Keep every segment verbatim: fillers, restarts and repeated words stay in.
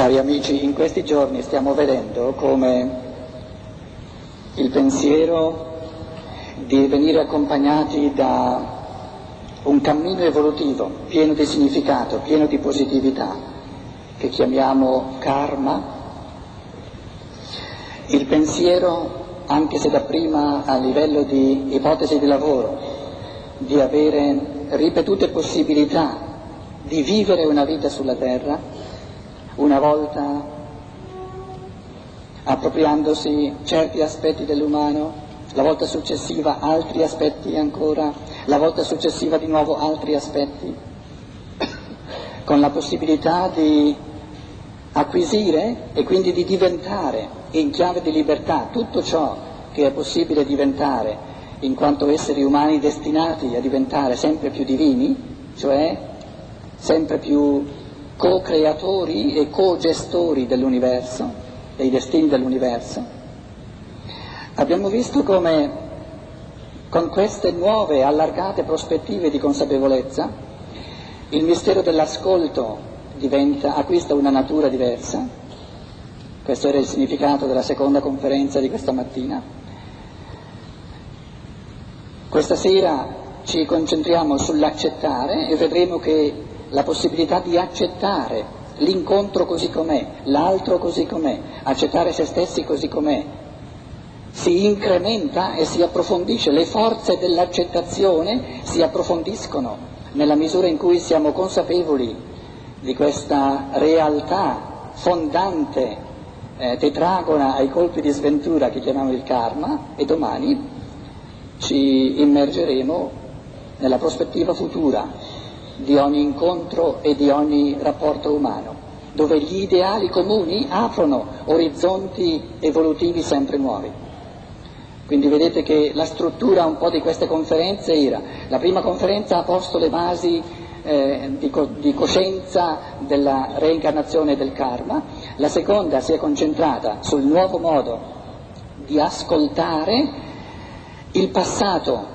Cari amici, in questi giorni stiamo vedendo come il pensiero di venire accompagnati da un cammino evolutivo pieno di significato, pieno di positività, che chiamiamo karma. Il pensiero, anche se dapprima a livello di ipotesi di lavoro, di avere ripetute possibilità di vivere una vita sulla terra, una volta appropriandosi certi aspetti dell'umano, la volta successiva altri aspetti ancora, la volta successiva di nuovo altri aspetti, con la possibilità di acquisire e quindi di diventare in chiave di libertà tutto ciò che è possibile diventare in quanto esseri umani destinati a diventare sempre più divini, cioè sempre più co-creatori e co-gestori dell'universo, dei destini dell'universo. Abbiamo visto come con queste nuove allargate prospettive di consapevolezza il mistero dell'ascolto diventa, acquista una natura diversa. Questo era il significato della seconda conferenza di questa mattina. Questa sera ci concentriamo sull'accettare e vedremo che la possibilità di accettare l'incontro così com'è, l'altro così com'è, accettare se stessi così com'è, si incrementa e si approfondisce, le forze dell'accettazione si approfondiscono nella misura in cui siamo consapevoli di questa realtà fondante, eh, tetragona ai colpi di sventura che chiamiamo il karma, e domani ci immergeremo nella prospettiva futura di ogni incontro e di ogni rapporto umano, dove gli ideali comuni aprono orizzonti evolutivi sempre nuovi. Quindi vedete che la struttura un po' di queste conferenze era: la prima conferenza ha posto le basi eh, di, co- di coscienza della reincarnazione e del karma, la seconda si è concentrata sul nuovo modo di ascoltare il passato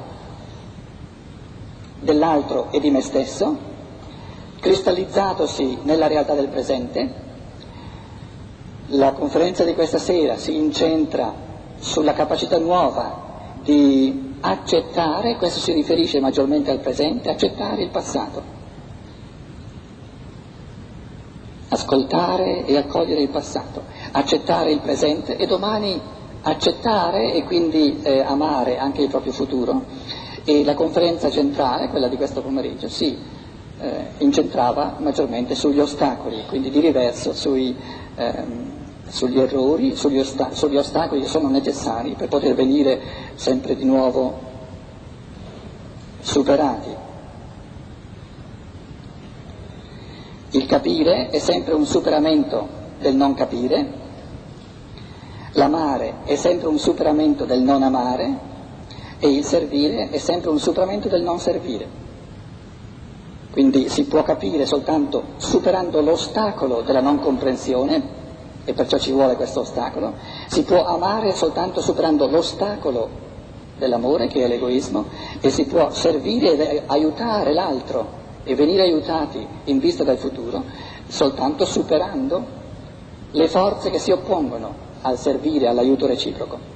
dell'altro e di me stesso, cristallizzatosi nella realtà del presente. La conferenza di questa sera si incentra sulla capacità nuova di accettare, questo si riferisce maggiormente al presente, accettare il passato, ascoltare e accogliere il passato, accettare il presente e domani accettare e quindi eh, amare anche il proprio futuro. E la conferenza centrale, quella di questo pomeriggio, si eh, incentrava maggiormente sugli ostacoli, quindi di riverso sui, ehm, sugli errori, sugli, osta- sugli ostacoli che sono necessari per poter venire sempre di nuovo superati. Il capire è sempre un superamento del non capire, l'amare è sempre un superamento del non amare, e il servire è sempre un superamento del non servire. Quindi si può capire soltanto superando l'ostacolo della non comprensione, e perciò ci vuole questo ostacolo, si può amare soltanto superando l'ostacolo dell'amore, che è l'egoismo, e si può servire e aiutare l'altro e venire aiutati in vista del futuro soltanto superando le forze che si oppongono al servire, all'aiuto reciproco.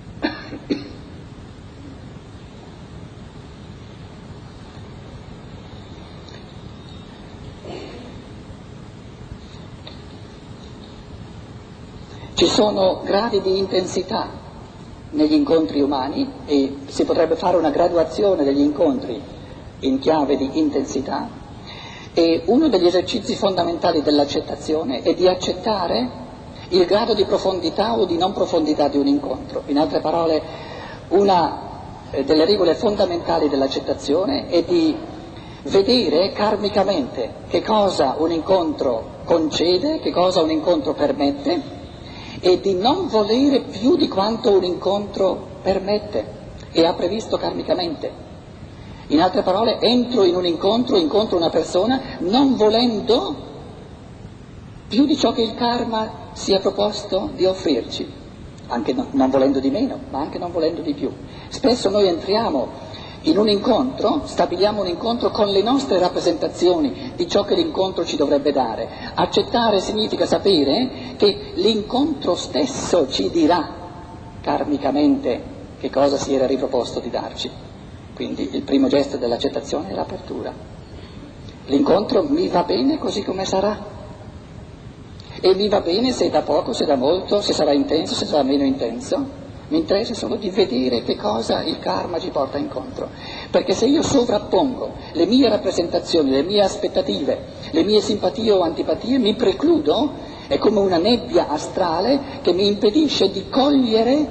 Ci sono gradi di intensità negli incontri umani e si potrebbe fare una graduazione degli incontri in chiave di intensità, e uno degli esercizi fondamentali dell'accettazione è di accettare il grado di profondità o di non profondità di un incontro. In altre parole, una delle regole fondamentali dell'accettazione è di vedere karmicamente che cosa un incontro concede, che cosa un incontro permette, e di non volere più di quanto un incontro permette e ha previsto karmicamente. In altre parole, entro in un incontro, incontro una persona non volendo più di ciò che il karma si è proposto di offrirci, anche no, non volendo di meno, ma anche non volendo di più. Spesso noi entriamo In un incontro stabiliamo un incontro con le nostre rappresentazioni di ciò che l'incontro ci dovrebbe dare. Accettare significa sapere che l'incontro stesso ci dirà karmicamente che cosa si era riproposto di darci. Quindi il primo gesto dell'accettazione è l'apertura. L'incontro mi va bene così come sarà. E mi va bene se da poco, se da molto, se sarà intenso, se sarà meno intenso. Mi interessa solo di vedere che cosa il karma ci porta incontro. Perché se io sovrappongo le mie rappresentazioni, le mie aspettative, le mie simpatie o antipatie, mi precludo, è come una nebbia astrale che mi impedisce di cogliere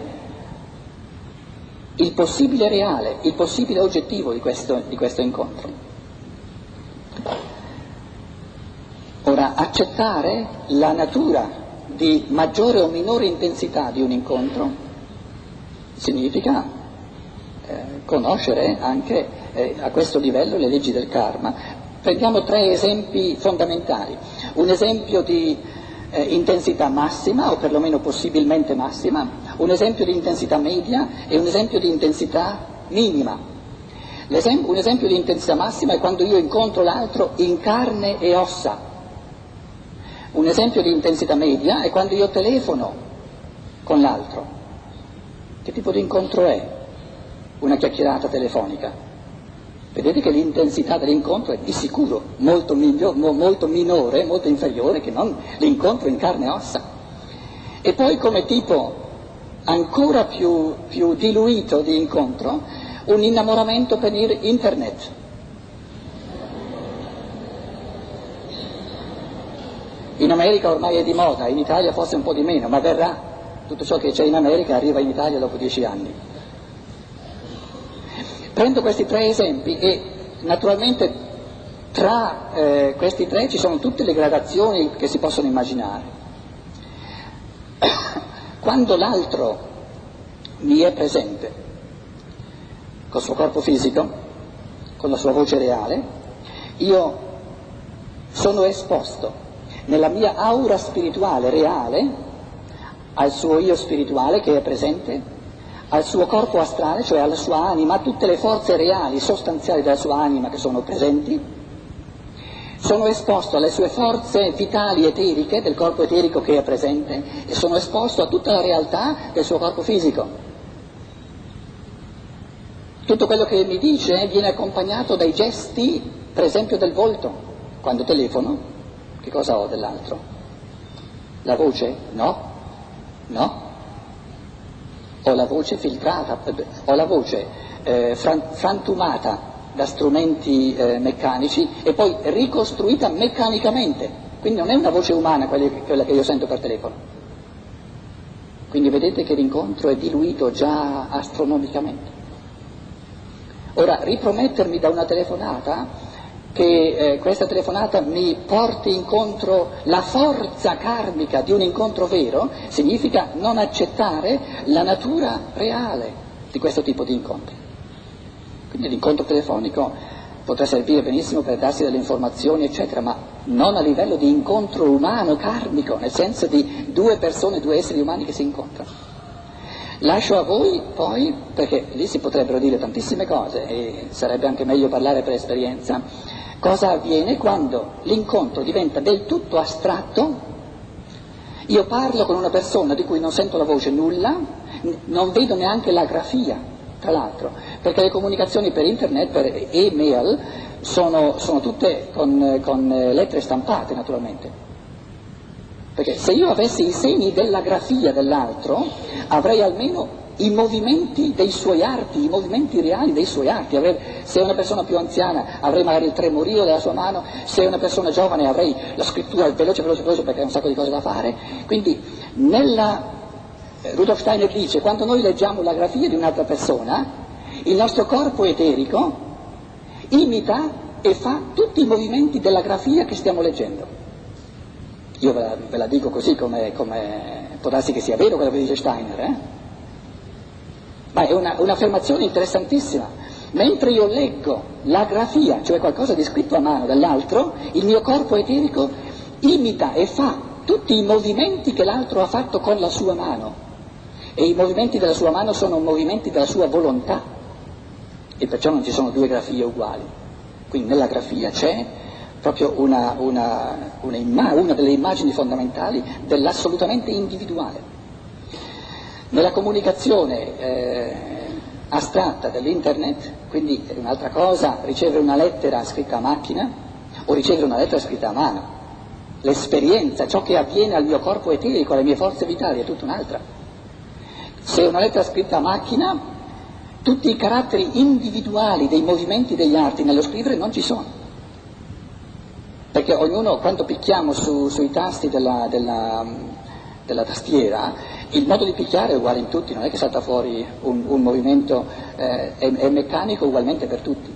il possibile reale, il possibile oggettivo di questo, di questo incontro. Ora, accettare la natura di maggiore o minore intensità di un incontro significa eh, conoscere anche eh, a questo livello le leggi del karma. Prendiamo tre esempi fondamentali. Un esempio di eh, intensità massima, o perlomeno possibilmente massima, un esempio di intensità media e un esempio di intensità minima. L'esempio, un esempio di intensità massima è quando io incontro l'altro in carne e ossa. Un esempio di intensità media è quando io telefono con l'altro. Che tipo di incontro è una chiacchierata telefonica? Vedete che l'intensità dell'incontro è di sicuro molto, miglior, molto minore, molto inferiore che non l'incontro in carne e ossa. E poi come tipo ancora più, più diluito di incontro, un innamoramento per internet. In America ormai è di moda, in Italia forse un po' di meno, ma verrà. Tutto ciò che c'è in America arriva in Italia dopo dieci anni. Prendo questi tre esempi e naturalmente tra eh, questi tre ci sono tutte le gradazioni che si possono immaginare. Quando l'altro mi è presente, col suo corpo fisico, con la sua voce reale, io sono esposto nella mia aura spirituale reale al suo io spirituale che è presente, al suo corpo astrale, cioè alla sua anima, a tutte le forze reali, sostanziali della sua anima che sono presenti, sono esposto alle sue forze vitali eteriche del corpo eterico che è presente e sono esposto a tutta la realtà del suo corpo fisico. Tutto quello che mi dice viene accompagnato dai gesti, per esempio del volto. Quando telefono, che cosa ho dell'altro? La voce? No. No? Ho la voce filtrata, ho la voce eh, fran- frantumata da strumenti eh, meccanici e poi ricostruita meccanicamente, quindi non è una voce umana quella che, quella che io sento per telefono. Quindi vedete che l'incontro è diluito già astronomicamente. Ora, ripromettermi da una telefonata che eh, questa telefonata mi porti incontro la forza karmica di un incontro vero, significa non accettare la natura reale di questo tipo di incontri. Quindi l'incontro telefonico potrà servire benissimo per darsi delle informazioni, eccetera, ma non a livello di incontro umano, karmico, nel senso di due persone, due esseri umani che si incontrano. Lascio a voi poi, perché lì si potrebbero dire tantissime cose e sarebbe anche meglio parlare per esperienza, cosa avviene quando l'incontro diventa del tutto astratto. Io parlo con una persona di cui non sento la voce nulla, non vedo neanche la grafia, tra l'altro, perché le comunicazioni per internet, per e-mail, sono, sono tutte con, con lettere stampate naturalmente. Perché se io avessi i segni della grafia dell'altro, avrei almeno i movimenti dei suoi arti, i movimenti reali dei suoi arti. Avrei, se è una persona più anziana avrei magari il tremorio della sua mano, se è una persona giovane avrei la scrittura veloce, veloce, veloce perché ha un sacco di cose da fare. Quindi nella, eh, Rudolf Steiner dice, quando noi leggiamo la grafia di un'altra persona, il nostro corpo eterico imita e fa tutti i movimenti della grafia che stiamo leggendo. Io ve la, ve la dico così come, come può darsi che sia vero quello che dice Steiner, eh? Ma è una, un'affermazione interessantissima. Mentre io leggo la grafia, cioè qualcosa di scritto a mano dall'altro, il mio corpo eterico imita e fa tutti i movimenti che l'altro ha fatto con la sua mano. E i movimenti della sua mano sono movimenti della sua volontà. e perciò non ci sono due grafie uguali. Quindi nella grafia c'è proprio una, una, una, imma- una delle immagini fondamentali dell'assolutamente individuale. Nella comunicazione eh, astratta dell'internet, quindi è un'altra cosa ricevere una lettera scritta a macchina o ricevere una lettera scritta a mano. L'esperienza, ciò che avviene al mio corpo eterico, alle mie forze vitali è tutta un'altra. Se è una lettera scritta a macchina, tutti i caratteri individuali dei movimenti degli arti nello scrivere non ci sono. Perché ognuno, quando picchiamo su, sui tasti della, della, della tastiera, il modo di picchiare è uguale in tutti, non è che salta fuori un, un movimento, eh, è, è meccanico ugualmente per tutti.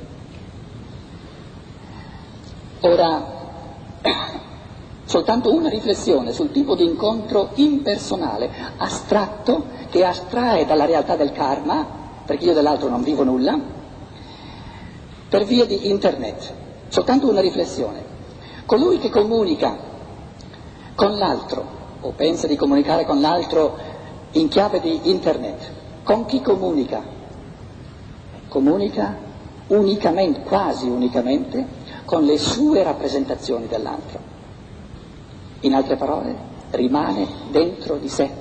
Ora, soltanto una riflessione sul tipo di incontro impersonale, astratto, che astrae dalla realtà del karma, perché io dell'altro non vivo nulla, per via di internet. Soltanto una riflessione. Colui che comunica con l'altro, o pensa di comunicare con l'altro in chiave di internet, con chi comunica? Comunica unicamente, quasi unicamente, con le sue rappresentazioni dell'altro. In altre parole, rimane dentro di sé.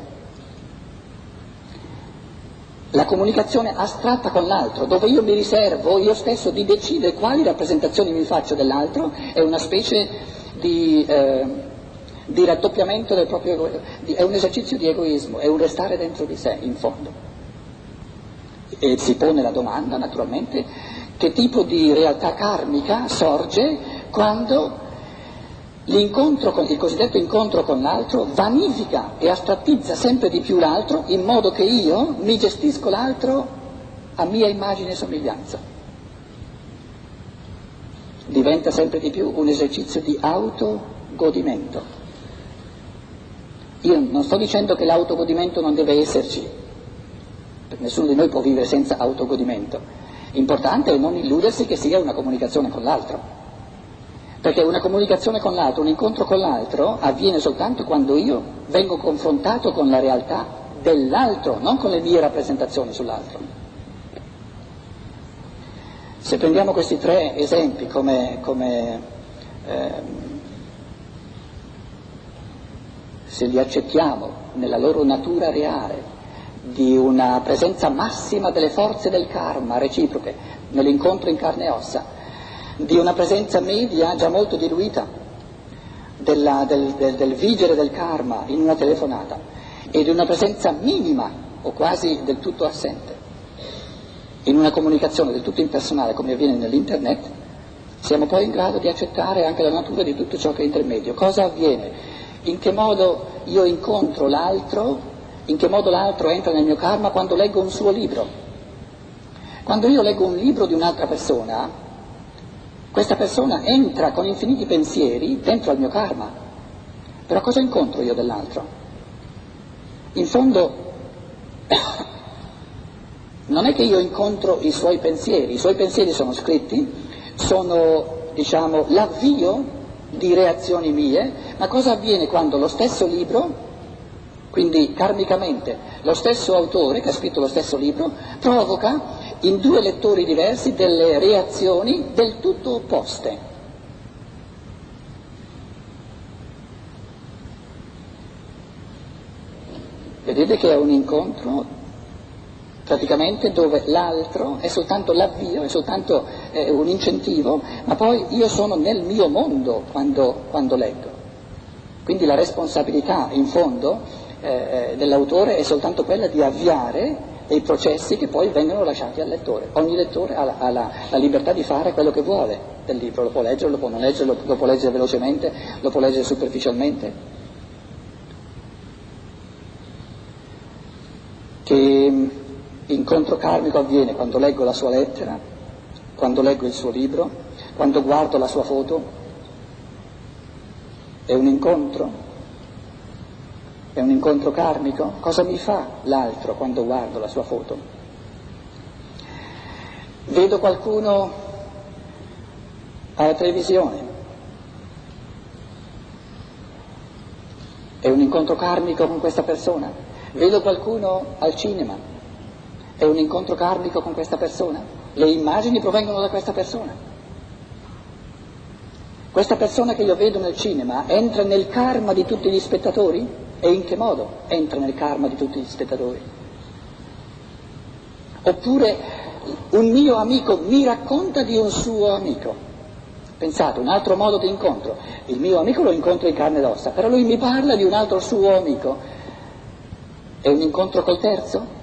La comunicazione astratta con l'altro, dove io mi riservo io stesso di decidere quali rappresentazioni mi faccio dell'altro, è una specie di, eh, di raddoppiamento del proprio egoismo, è un esercizio di egoismo, è un restare dentro di sé, in fondo. E si pone la domanda, naturalmente, che tipo di realtà karmica sorge quando l'incontro con, il cosiddetto incontro con l'altro vanifica e astrattizza sempre di più l'altro, in modo che io mi gestisco l'altro a mia immagine e somiglianza. Diventa sempre di più un esercizio di autogodimento. Io non sto dicendo che l'autogodimento non deve esserci, perché nessuno di noi può vivere senza autogodimento. Importante è non illudersi che sia una comunicazione con l'altro. Perché una comunicazione con l'altro, un incontro con l'altro avviene soltanto quando io vengo confrontato con la realtà dell'altro, non con le mie rappresentazioni sull'altro. Se prendiamo questi tre esempi come, come eh, se li accettiamo nella loro natura reale, di una presenza massima delle forze del karma reciproche nell'incontro in carne e ossa, di una presenza media già molto diluita della, del, del, del vigere del karma in una telefonata e di una presenza minima o quasi del tutto assente in una comunicazione del tutto impersonale come avviene nell'internet, siamo poi in grado di accettare anche la natura di tutto ciò che è intermedio. Cosa avviene? In che modo io incontro l'altro, in che modo l'altro entra nel mio karma quando leggo un suo libro. Quando io leggo un libro di un'altra persona, questa persona entra con infiniti pensieri dentro al mio karma. Però cosa incontro io dell'altro? In fondo non è che io incontro i suoi pensieri, i suoi pensieri sono scritti, sono, diciamo, l'avvio di reazioni mie, ma cosa avviene quando lo stesso libro, quindi karmicamente lo stesso autore che ha scritto lo stesso libro, provoca in due lettori diversi delle reazioni del tutto opposte. Vedete che è un incontro praticamente dove l'altro è soltanto l'avvio, è soltanto eh, un incentivo, ma poi io sono nel mio mondo quando, quando leggo. Quindi la responsabilità in fondo eh, dell'autore è soltanto quella di avviare dei processi che poi vengono lasciati al lettore. Ogni lettore ha, la, ha la, la libertà di fare quello che vuole del libro, lo può leggere, lo può non leggere, lo, lo può leggere velocemente, lo può leggere superficialmente. Che incontro karmico avviene quando leggo la sua lettera, quando leggo il suo libro, quando guardo la sua foto. È un incontro? È un incontro karmico? Cosa mi fa l'altro quando guardo la sua foto? Vedo qualcuno alla televisione. È un incontro karmico con questa persona? Vedo qualcuno al cinema. È un incontro karmico con questa persona? le immagini provengono da questa persona. Questa persona che io vedo nel cinema entra nel karma di tutti gli spettatori? E in che modo entra nel karma di tutti gli spettatori? Oppure un mio amico mi racconta di un suo amico. Pensate, un altro modo di incontro. Il mio amico lo incontro in carne ed ossa, però lui mi parla di un altro suo amico. È un incontro col terzo?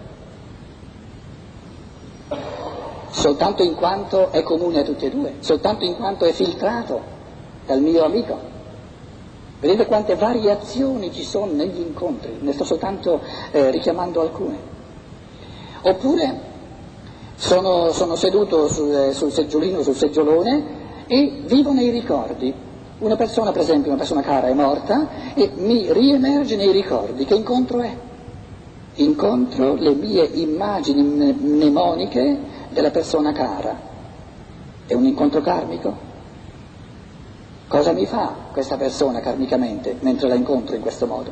Soltanto in quanto è comune a tutti e due, soltanto in quanto è filtrato dal mio amico. Vedete quante variazioni ci sono negli incontri, ne sto soltanto eh, richiamando alcune. Oppure sono, sono seduto sul, sul seggiolino, sul seggiolone e vivo nei ricordi. Una persona, per esempio, una persona cara è morta e mi riemerge nei ricordi. Che incontro è? Incontro le mie immagini mnemoniche della persona cara. È un incontro karmico? Cosa mi fa questa persona karmicamente mentre la incontro in questo modo?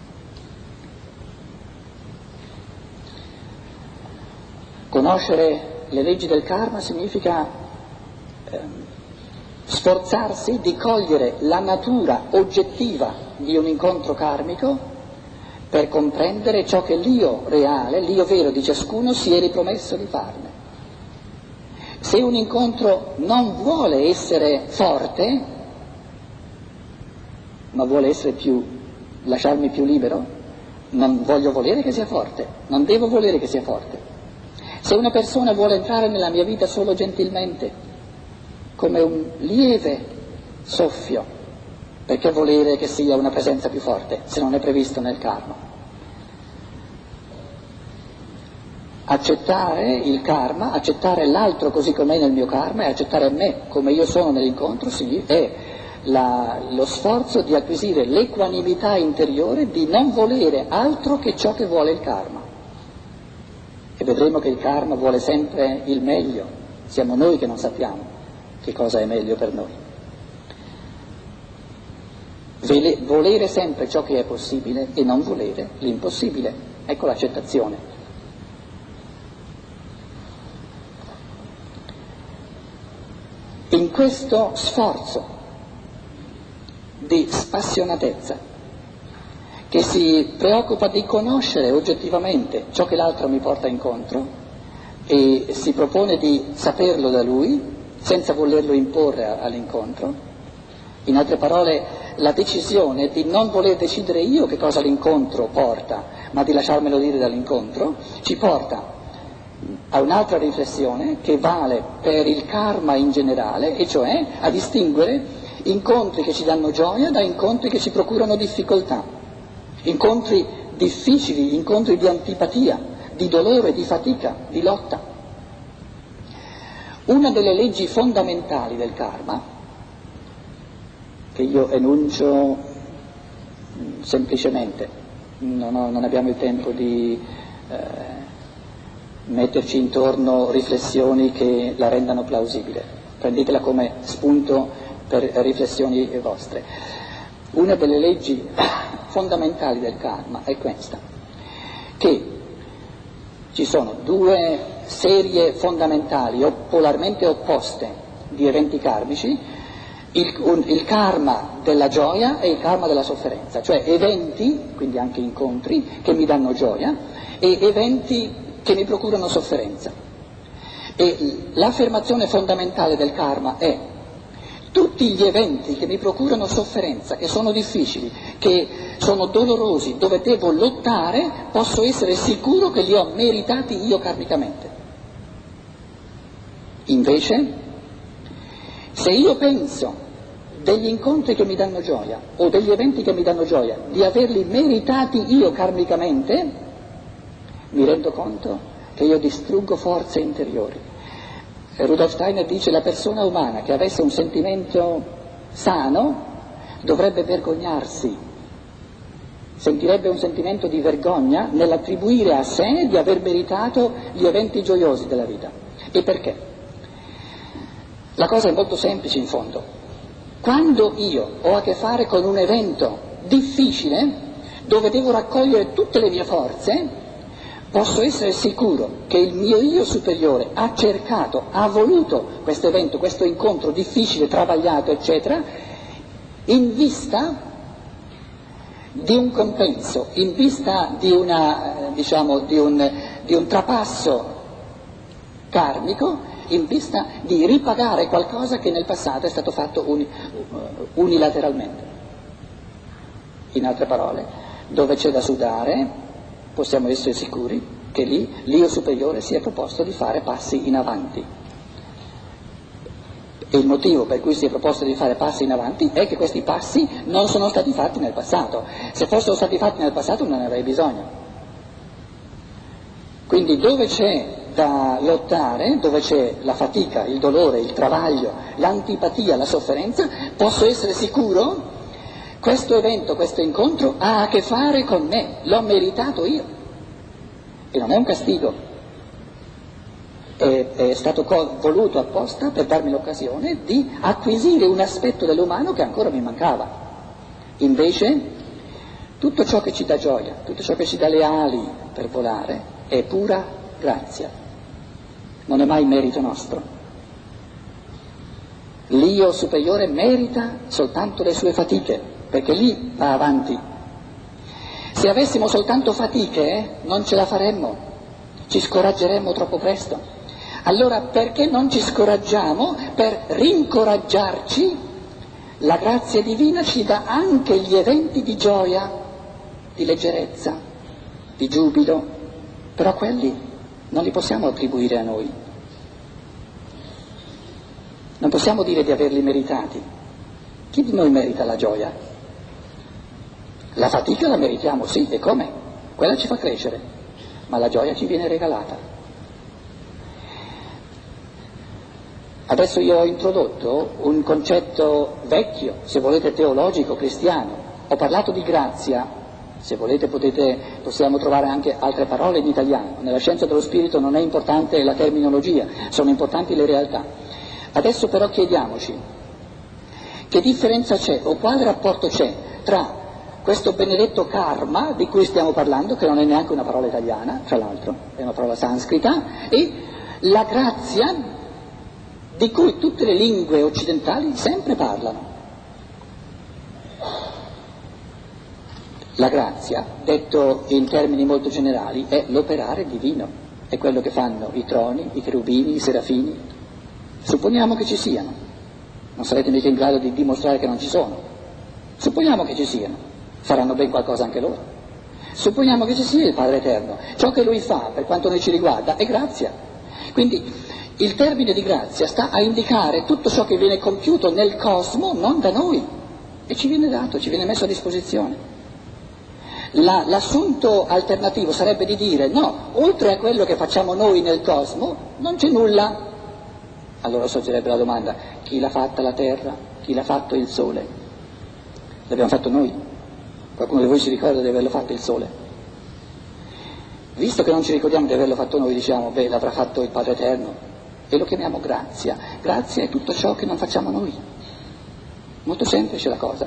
Conoscere le leggi del karma significa eh, sforzarsi di cogliere la natura oggettiva di un incontro karmico per comprendere ciò che l'io reale, l'io vero di ciascuno si è ripromesso di farne. Se un incontro non vuole essere forte, ma vuole essere più, lasciarmi più libero, non voglio volere che sia forte, non devo volere che sia forte. Se una persona vuole entrare nella mia vita solo gentilmente, come un lieve soffio, perché volere che sia una presenza più forte, se non è previsto nel karma? Accettare il karma, accettare l'altro così com'è nel mio karma e accettare me come io sono nell'incontro, sì, è la, lo sforzo di acquisire l'equanimità interiore di non volere altro che ciò che vuole il karma. E vedremo che il karma vuole sempre il meglio, siamo noi che non sappiamo che cosa è meglio per noi. Vele, volere sempre ciò che è possibile e non volere l'impossibile, ecco l'accettazione. In questo sforzo di spassionatezza, che si preoccupa di conoscere oggettivamente ciò che l'altro mi porta incontro e si propone di saperlo da lui senza volerlo imporre all'incontro, in altre parole la decisione di non voler decidere io che cosa l'incontro porta, ma di lasciarmelo dire dall'incontro, ci porta a un'altra riflessione che vale per il karma in generale, e cioè a distinguere incontri che ci danno gioia da incontri che ci procurano difficoltà, incontri difficili, incontri di antipatia, di dolore, di fatica, di lotta. Una delle leggi fondamentali del karma, che io enuncio semplicemente, non, ho, non abbiamo il tempo di eh, metterci intorno riflessioni che la rendano plausibile, prendetela come spunto per riflessioni vostre. Una delle leggi fondamentali del karma è questa, che ci sono due serie fondamentali o polarmente opposte di eventi karmici, il, un, il karma della gioia e il karma della sofferenza, cioè eventi, quindi anche incontri, che mi danno gioia e eventi che mi procurano sofferenza. E l'affermazione fondamentale del karma è: tutti gli eventi che mi procurano sofferenza, che sono difficili, che sono dolorosi, dove devo lottare, posso essere sicuro che li ho meritati io karmicamente. Invece, se io penso degli incontri che mi danno gioia o degli eventi che mi danno gioia di averli meritati io karmicamente, mi rendo conto che io distruggo forze interiori. Rudolf Steiner dice: la persona umana che avesse un sentimento sano dovrebbe vergognarsi, sentirebbe un sentimento di vergogna nell'attribuire a sé di aver meritato gli eventi gioiosi della vita. E perché? La cosa è molto semplice in fondo. Quando io ho a che fare con un evento difficile, dove devo raccogliere tutte le mie forze, posso essere sicuro che il mio io superiore ha cercato, ha voluto questo evento, questo incontro difficile, travagliato, eccetera, in vista di un compenso, in vista di, una, diciamo, di, un, di un trapasso karmico, in vista di ripagare qualcosa che nel passato è stato fatto uni, unilateralmente. In altre parole, dove c'è da sudare, possiamo essere sicuri che lì l'io superiore si è proposto di fare passi in avanti. E il motivo per cui si è proposto di fare passi in avanti è che questi passi non sono stati fatti nel passato. Se fossero stati fatti nel passato non ne avrei bisogno. Quindi dove c'è da lottare, dove c'è la fatica, il dolore, il travaglio, l'antipatia, la sofferenza, posso essere sicuro questo evento, questo incontro ha a che fare con me, l'ho meritato io. E non è un castigo. È, è stato co- voluto apposta per darmi l'occasione di acquisire un aspetto dell'umano che ancora mi mancava. Invece tutto ciò che ci dà gioia, tutto ciò che ci dà le ali per volare è pura grazia, non è mai merito nostro. L'io superiore merita soltanto le sue fatiche, perché lì va avanti. Se avessimo soltanto fatiche eh, non ce la faremmo, ci scoraggeremmo troppo presto. Allora perché non ci scoraggiamo? Per rincoraggiarci, la grazia divina ci dà anche gli eventi di gioia, di leggerezza, di giubilo, però quelli non li possiamo attribuire a noi. Non possiamo dire di averli meritati. Chi di noi merita la gioia? La fatica la meritiamo, sì, e come? Quella ci fa crescere, ma la gioia ci viene regalata. Adesso io ho introdotto un concetto vecchio, se volete teologico, cristiano. Ho parlato di grazia, se volete potete, possiamo trovare anche altre parole in italiano. Nella scienza dello spirito non è importante la terminologia, sono importanti le realtà. Adesso però chiediamoci, che differenza c'è o quale rapporto c'è tra questo benedetto karma di cui stiamo parlando, che non è neanche una parola italiana, tra l'altro, è una parola sanscrita, e la grazia di cui tutte le lingue occidentali sempre parlano. La grazia, detto in termini molto generali, è l'operare divino, è quello che fanno i troni, i cherubini, i serafini. Supponiamo che ci siano, non sarete mica in grado di dimostrare che non ci sono. Supponiamo che ci siano, faranno ben qualcosa anche loro. Supponiamo che ci sia il Padre Eterno, ciò che Lui fa, per quanto noi ci riguarda, è grazia. Quindi il termine di grazia sta a indicare tutto ciò che viene compiuto nel cosmo, non da noi, e ci viene dato, ci viene messo a disposizione. La, l'assunto alternativo sarebbe di dire no, oltre a quello che facciamo noi nel cosmo non c'è nulla. Allora sorgerebbe la domanda: chi l'ha fatta la terra? Chi l'ha fatto il sole? L'abbiamo fatto noi? Qualcuno di voi si ricorda di averlo fatto il sole? Visto che non ci ricordiamo di averlo fatto noi, diciamo, beh, l'avrà fatto il Padre Eterno, e lo chiamiamo grazia. Grazia è tutto ciò che non facciamo noi. Molto semplice la cosa.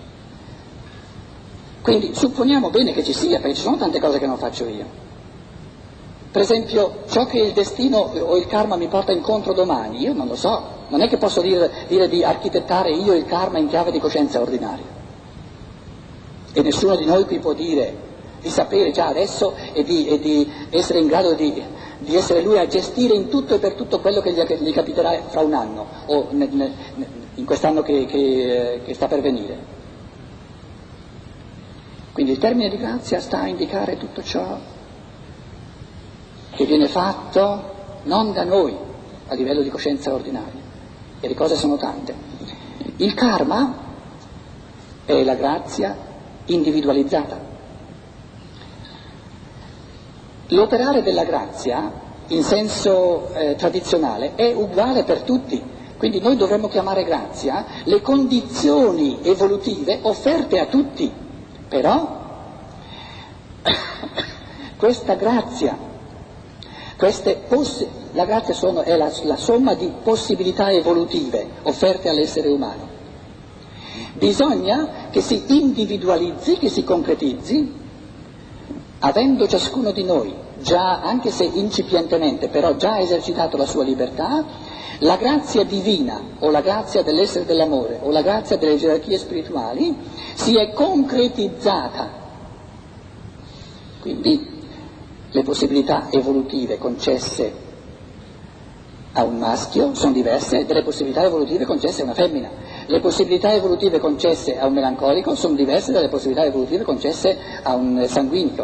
Quindi supponiamo bene che ci sia, perché ci sono tante cose che non faccio io. Per esempio, ciò che il destino o il karma mi porta incontro domani, io non lo so. Non è che posso dire, dire di architettare io il karma in chiave di coscienza ordinaria. E nessuno di noi qui può dire di sapere già adesso e di, e di essere in grado di, di essere lui a gestire in tutto e per tutto quello che gli, gli capiterà fra un anno o ne, ne, in quest'anno che, che, che sta per venire. Quindi il termine di grazia sta a indicare tutto ciò che viene fatto non da noi a livello di coscienza ordinaria, e le cose sono tante. Il karma è la grazia individualizzata. L'operare della grazia, in senso eh, tradizionale, è uguale per tutti, quindi noi dovremmo chiamare grazia le condizioni evolutive offerte a tutti, però questa grazia, queste poss- la grazia sono, è la, la somma di possibilità evolutive offerte all'essere umano. Bisogna che si individualizzi, che si concretizzi, avendo ciascuno di noi già, anche se incipientemente, però già ha esercitato la sua libertà, la grazia divina o la grazia dell'essere dell'amore o la grazia delle gerarchie spirituali si è concretizzata. Quindi le possibilità evolutive concesse a un maschio sono diverse dalle possibilità evolutive concesse a una femmina. Le possibilità evolutive concesse a un melancolico sono diverse dalle possibilità evolutive concesse a un sanguinico.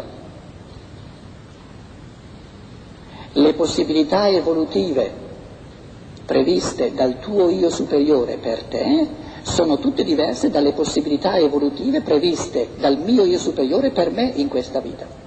Le possibilità evolutive previste dal tuo io superiore per te sono tutte diverse dalle possibilità evolutive previste dal mio io superiore per me in questa vita.